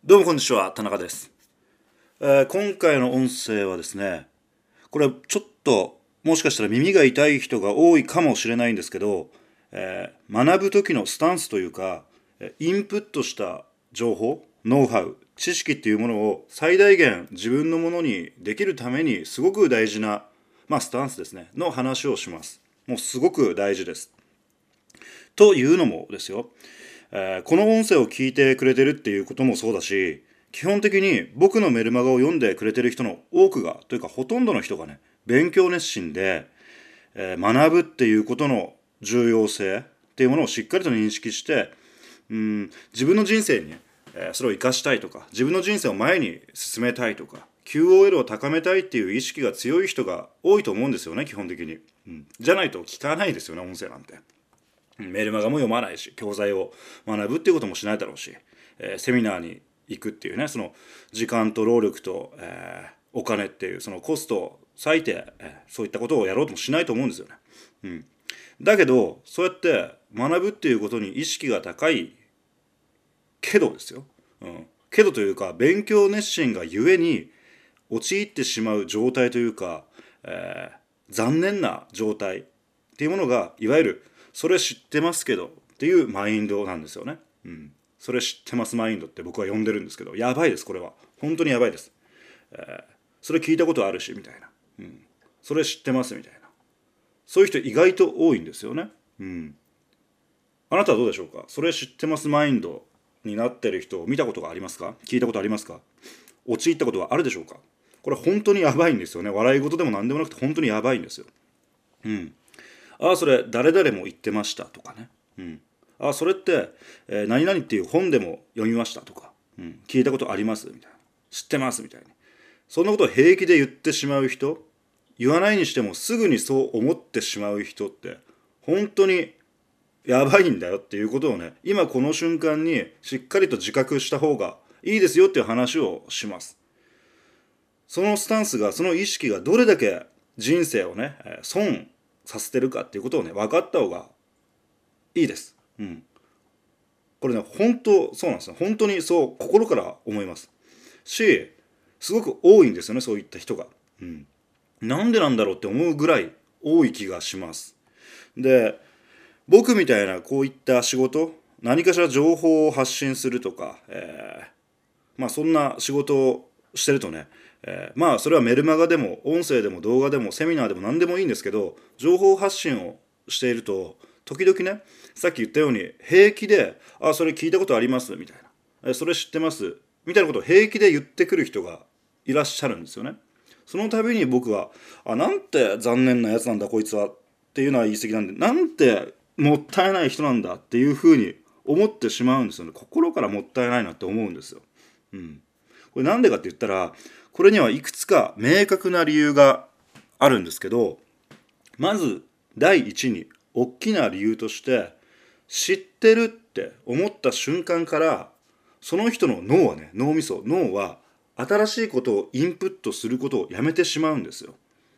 どうもこんにちは、田中です。今回の音声はですね、これちょっともしかしたら耳が痛い人が多いかもしれないんですけど、学ぶ時のスタンスというか、インプットした情報、ノウハウ、知識っていうものを最大限自分のものにできるためにすごく大事な、スタンスですね、の話をします。もうすごく大事です。というのもですよ、この音声を聞いてくれてるっていうこともそうだし、基本的に僕のメルマガを読んでくれてる人の多くが、というかほとんどの人がね、勉強熱心で、学ぶっていうことの重要性っていうものをしっかりと認識して、自分の人生にね、それを生かしたいとか、自分の人生を前に進めたいとか、QOL を高めたいっていう意識が強い人が多いと思うんですよね、基本的に。じゃないと聞かないですよね、音声なんて。メルマガも読まないし、教材を学ぶっていうこともしないだろうし、セミナーに行くっていうね、その時間と労力と、お金っていうそのコストを割いて、そういったことをやろうともしないと思うんですよね。だけどそうやって学ぶっていうことに意識が高いけどですよ、けどというか勉強熱心がゆえに陥ってしまう状態というか、残念な状態っていうものがいわゆるそれ知ってますけどっていうマインドなんですよね。それ知ってますマインドって僕は呼んでるんですけど、やばいです。これは本当にやばいです。それ聞いたことあるしみたいな、それ知ってますみたいな、そういう人意外と多いんですよね。あなたはどうでしょうか。それ知ってますマインドになってる人を見たことがありますか。聞いたことありますか。陥ったことはあるでしょうか。これ本当にやばいんですよね。笑い事でも何でもなくて本当にやばいんですよ。ああ、それ誰々も言ってましたとかね。ああ、それって、何々っていう本でも読みましたとか、聞いたことありますみたいな。知ってますみたいに。そんなことを平気で言ってしまう人、言わないにしてもすぐにそう思ってしまう人って、本当にやばいんだよっていうことをね、今この瞬間にしっかりと自覚した方がいいですよっていう話をします。そのスタンスが、その意識がどれだけ人生をね、損させてるかっていうことをね、分かった方がいいです。これね、本当そうなんですよ。本当にそう心から思いますし、すごく多いんですよね、そういった人が。なんでなんだろうって思うぐらい多い気がします。で、僕みたいなこういった仕事、何かしら情報を発信するとか、そんな仕事をしてるとね、それはメルマガでも音声でも動画でもセミナーでも何でもいいんですけど、情報発信をしていると時々ね、さっき言ったように平気で「あ、それ聞いたことあります」みたいな「それ知ってます」みたいなことを平気で言ってくる人がいらっしゃるんですよね。その度に僕はなんて残念なやつなんだこいつはっていうのは言い過ぎなんで、なんてもったいない人なんだっていうふうに思ってしまうんですよね。心からもったいないなって思うんですよ。これなんでかって言ったら、これにはいくつか明確な理由があるんですけど、まず第一に大きな理由として、知ってるって思った瞬間からその人の脳はね、脳は新しいことをインプットすることをやめてしまうんですよ。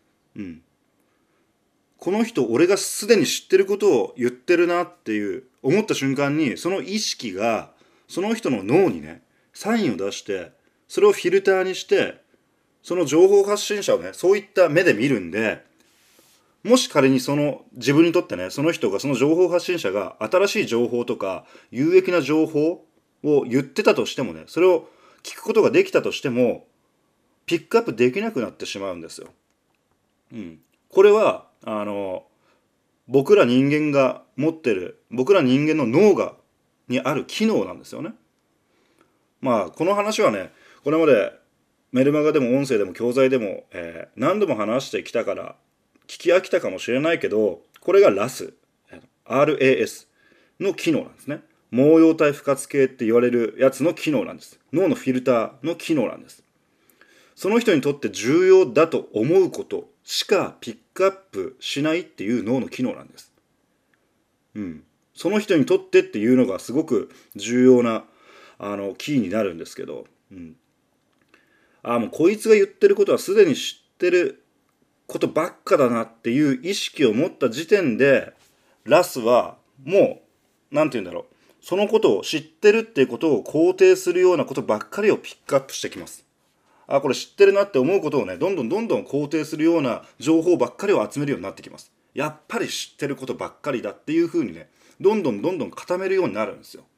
この人俺がすでに知ってることを言ってるなっていう思った瞬間に、その意識がその人の脳にねサインを出して、それをフィルターにして、その情報発信者をねそういった目で見るんで、もし仮にその自分にとってね、その人が、その情報発信者が新しい情報とか有益な情報を言ってたとしてもね、それを聞くことができたとしてもピックアップできなくなってしまうんですよ。これは僕ら人間が持ってる、僕ら人間の脳にある機能なんですよね。この話はね、これまでメルマガでも音声でも教材でも、何度も話してきたから聞き飽きたかもしれないけど、これがRAS の機能なんですね。毛様体不活系って言われるやつの機能なんです。脳のフィルターの機能なんです。その人にとって重要だと思うことしかピックアップしないっていう脳の機能なんです。その人にとってっていうのがすごく重要なキーになるんですけど、もうこいつが言ってることはすでに知ってることばっかだなっていう意識を持った時点で、ラスはもうなんて言うんだろう、 そのことを知ってるっていうことを肯定するようなことばっかりをピックアップしてきます。これ知ってるなって思うことをね、どんどん肯定するような情報ばっかりを集めるようになってきます。やっぱり知ってることばっかりだっていうふうにね、どんどん固めるようになるんですよ。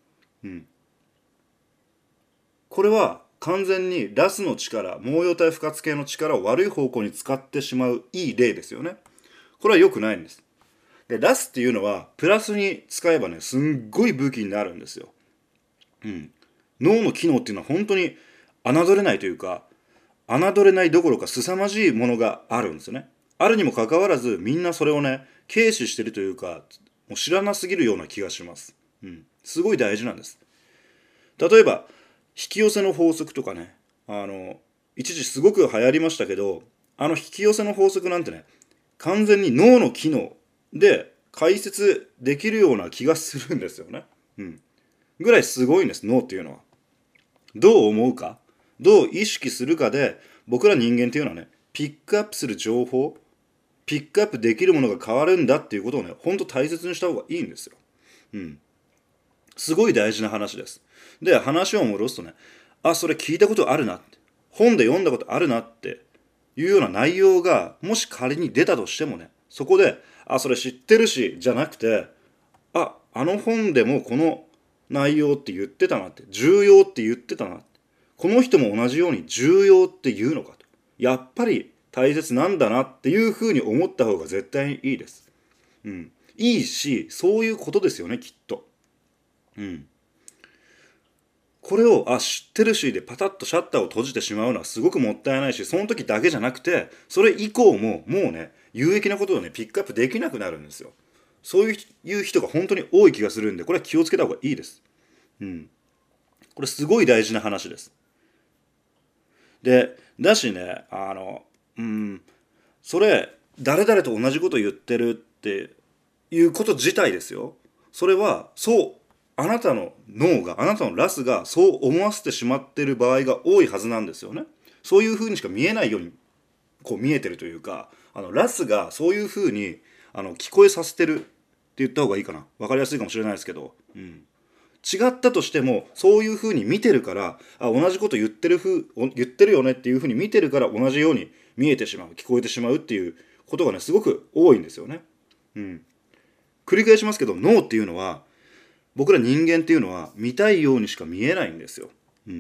これは完全にラスの力、毛様体不活系の力を悪い方向に使ってしまういい例ですよね。これは良くないんです。で、ラスっていうのはプラスに使えばね、すんごい武器になるんですよ。脳の機能っていうのは本当に侮れないというか、侮れないどころか凄まじいものがあるんですよね。あるにもかかわらずみんなそれをね、軽視してるというか、もう知らなすぎるような気がします。すごい大事なんです。例えば引き寄せの法則とかね、一時すごく流行りましたけど、引き寄せの法則なんてね、完全に脳の機能で解説できるような気がするんですよね。ぐらいすごいんです、脳っていうのは。どう思うか、どう意識するかで、僕ら人間っていうのはね、ピックアップする情報、ピックアップできるものが変わるんだっていうことをね、ほんと大切にした方がいいんですよ。すごい大事な話です。で、話を戻すとね、それ聞いたことあるなって、本で読んだことあるなっていうような内容が、もし仮に出たとしてもね、そこで、それ知ってるし、じゃなくて、あの本でもこの内容って言ってたなって、重要って言ってたなって、この人も同じように重要って言うのかと、やっぱり大切なんだなっていうふうに思った方が絶対にいいです。いいし、そういうことですよね、きっと。これを知ってるしでパタッとシャッターを閉じてしまうのはすごくもったいないし、その時だけじゃなくて、それ以降ももうね、有益なことをね、ピックアップできなくなるんですよ。そういう人が本当に多い気がするんで、これは気をつけた方がいいです。これすごい大事な話です。で、だしね、それ、誰々と同じこと言ってるっていうこと自体ですよ。それは、あなたの脳が、あなたのラスがそう思わせてしまっている場合が多いはずなんですよね。そういうふうにしか見えないように、こう見えてるというか、ラスがそういうふうに聞こえさせてるって言った方がいいかな。わかりやすいかもしれないですけど。違ったとしてもそういうふうに見てるから、同じこと言ってるよねっていうふうに見てるから、同じように見えてしまう、聞こえてしまうっていうことがね、すごく多いんですよね。繰り返しますけど、脳っていうのは、僕ら人間っていうのは見たいようにしか見えないんですよ。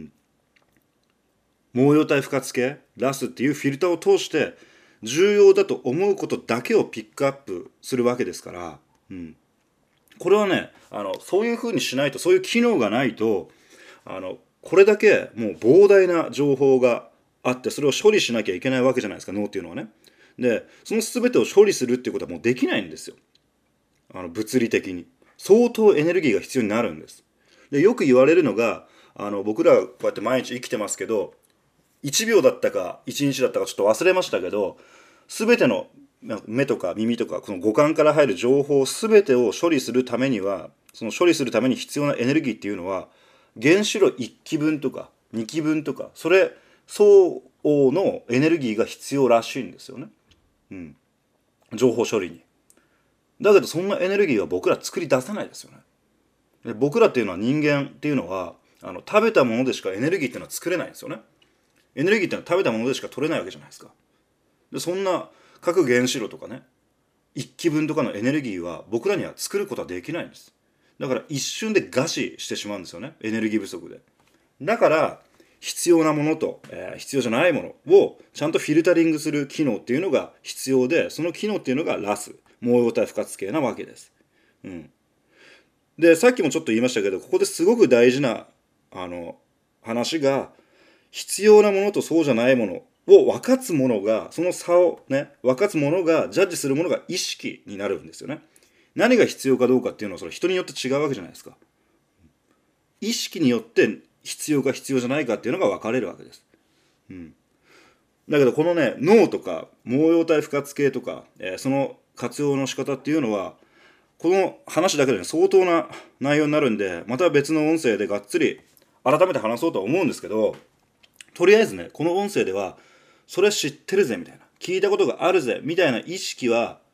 毛様体不活系ラスっていうフィルターを通して重要だと思うことだけをピックアップするわけですから、これはね、そういうふうにしないと、そういう機能がないと、これだけもう膨大な情報があって、それを処理しなきゃいけないわけじゃないですか、脳っていうのはね。で、その全てを処理するっていうことはもうできないんですよ。物理的に。相当エネルギーが必要になるんです。で、よく言われるのが、僕らこうやって毎日生きてますけど、1秒だったか1日だったかちょっと忘れましたけど、全ての目とか耳とかこの五感から入る情報全てを処理するためには、その処理するために必要なエネルギーっていうのは原子炉1基分とか2基分とか、それ相応のエネルギーが必要らしいんですよね。情報処理に。だけどそんなエネルギーは僕ら作り出せないですよね。で、僕らっていうのは、人間っていうのは食べたものでしかエネルギーっていうのは作れないんですよね。エネルギーっていうのは食べたものでしか取れないわけじゃないですか。で、そんな各原子炉とかね、一気分とかのエネルギーは僕らには作ることはできないんです。だから一瞬で餓死してしまうんですよね、エネルギー不足で。だから必要なものと、必要じゃないものをちゃんとフィルタリングする機能っていうのが必要で、その機能っていうのがラス、毛様体不活系なわけです。で、さっきもちょっと言いましたけど、ここですごく大事な話が、必要なものとそうじゃないものを分かつものが、その差をね、分かつものが、ジャッジするものが意識になるんですよね。何が必要かどうかっていうのは、それ人によって違うわけじゃないですか。意識によって必要か必要じゃないかっていうのが分かれるわけです。だけどこのね、脳とか毛様体不活系とか、その活用の仕方っていうのは、この話だけで、ね、相当な内容になるんで、また別の音声でがっつり改めて話そうとは思うんですけど、とりあえずね、この音声では、それ知ってるぜみたいな、聞いたことがあるぜみたいな意識は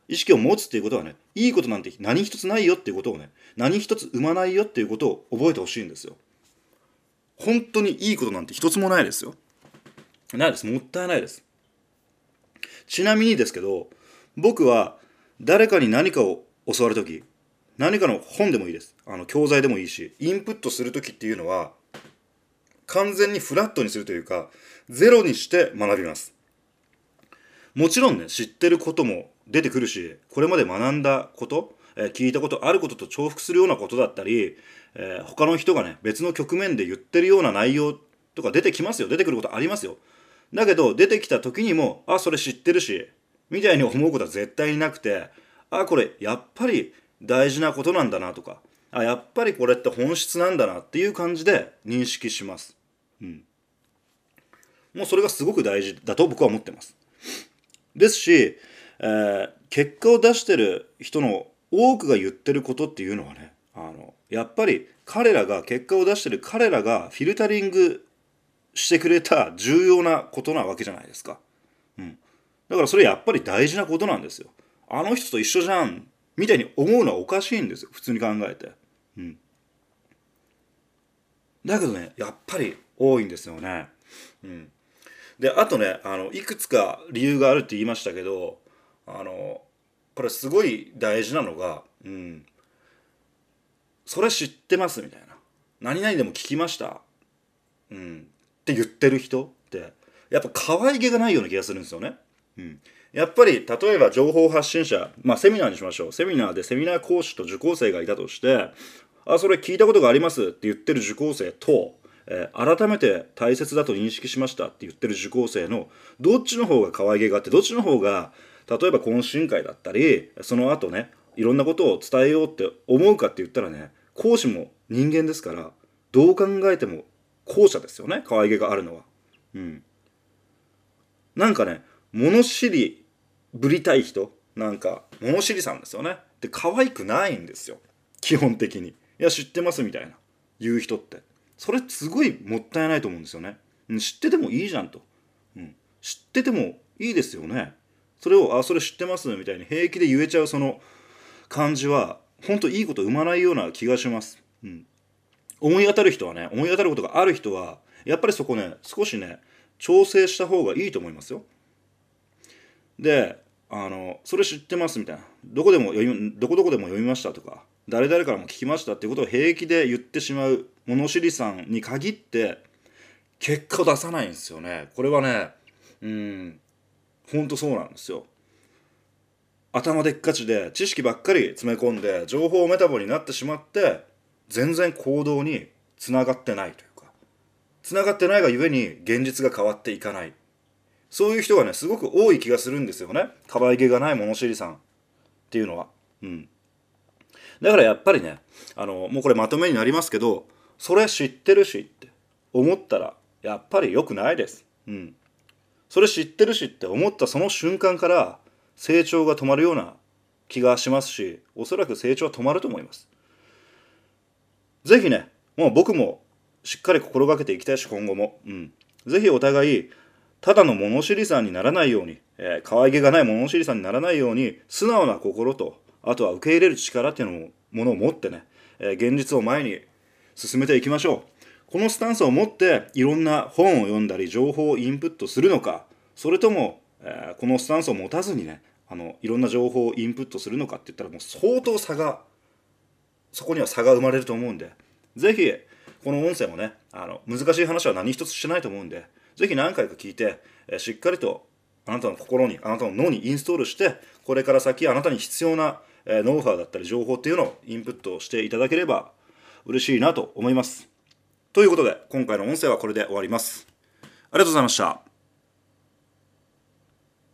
意識を持つっていうことはね、いいことなんて何一つないよっていうことをね、何一つ生まないよっていうことを覚えてほしいんですよ。本当にいいことなんて一つもないですよ。ないです。もったいないです。ちなみにですけど、僕は誰かに何かを教わるとき、何かの本でもいいです。教材でもいいし、インプットするときっていうのは、完全にフラットにするというか、ゼロにして学びます。もちろんね、知ってることも出てくるし、これまで学んだこと、聞いたことあることと重複するようなことだったり、他の人がね、別の局面で言ってるような内容とか出てきますよ。出てくることありますよ。だけど、出てきた時にも、あ、それ知ってるし、みたいに思うことは絶対になくて、あ、これやっぱり大事なことなんだなとか、あ、やっぱりこれって本質なんだなっていう感じで認識します。もうそれがすごく大事だと僕は思ってます。ですし、結果を出してる人の多くが言ってることっていうのはね、やっぱり結果を出してる彼らがフィルタリングしてくれた重要なことなわけじゃないですか。だからそれやっぱり大事なことなんですよ。あの人と一緒じゃんみたいに思うのはおかしいんですよ、普通に考えて。だけどね、やっぱり多いんですよね。で、あとね、いくつか理由があるって言いましたけど、これすごい大事なのが、それ知ってますみたいな。何々でも聞きました。って言ってる人って、やっぱ可愛げがないような気がするんですよね。やっぱり、例えば情報発信者、セミナーにしましょう。セミナーでセミナー講師と受講生がいたとして、あ、それ聞いたことがありますって言ってる受講生と、改めて大切だと認識しましたって言ってる受講生のどっちの方が可愛げがあって、どっちの方が例えば懇親会だったりその後ね、いろんなことを伝えようって思うかって言ったらね、講師も人間ですから、どう考えても後者ですよね、可愛げがあるのは。なんかね、物知りぶりたい人、なんか物知りさんですよね。で、可愛くないんですよ、基本的に。いや、知ってますみたいな言う人って、それすごいもったいないと思うんですよね。知っててもいいじゃんと。知っててもいいですよね。それを、あ、それ知ってますみたいに平気で言えちゃうその感じは、本当いいこと生まないような気がします。思い当たる人はね、思い当たることがある人は、やっぱりそこね、少しね、調整した方がいいと思いますよ。で、それ知ってますみたいな。どこどこでも読みましたとか、誰々からも聞きましたっていうことを平気で言ってしまう物知りさんに限って結果を出さないんですよね。これはね、ほんとそうなんですよ。頭でっかちで知識ばっかり詰め込んで情報メタボになってしまって、全然行動につながってないというか、つながってないがゆえに現実が変わっていかない、そういう人がね、すごく多い気がするんですよね。可愛げがない物知りさんっていうのは。だからやっぱりね、もうこれまとめになりますけど、それ知ってるしって思ったら、やっぱり良くないです。それ知ってるしって思ったその瞬間から成長が止まるような気がしますし、おそらく成長は止まると思います。ぜひね、もう僕もしっかり心がけていきたいし、今後も。ぜひお互い、ただの物知りさんにならないように、可愛げがない物知りさんにならないように、素直な心と、あとは受け入れる力っていうものを持ってね、現実を前に進めていきましょう。このスタンスを持っていろんな本を読んだり情報をインプットするのか、それとも、このスタンスを持たずにね、いろんな情報をインプットするのかって言ったら、もう相当そこには差が生まれると思うんで、ぜひこの音声もね、難しい話は何一つしてないと思うんで、ぜひ何回か聞いて、しっかりとあなたの心に、あなたの脳にインストールして、これから先あなたに必要なノウハウだったり情報っていうのをインプットしていただければ嬉しいなと思います。ということで、今回の音声はこれで終わります。ありがとうございました。